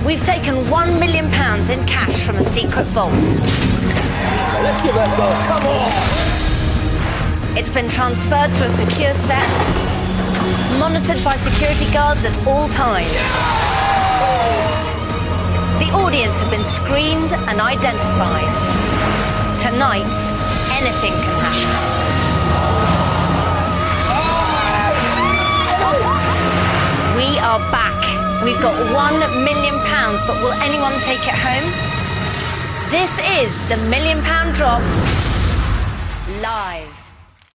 We've taken £1 million in cash from a secret vault. Let's give that a go. Come on! It's been transferred to a secure set, monitored by security guards at all times. The audience have been screened and identified. Tonight, anything can happen. We are back. We've got £1 million, but will anyone take it home? This is the £1 Million Drop live.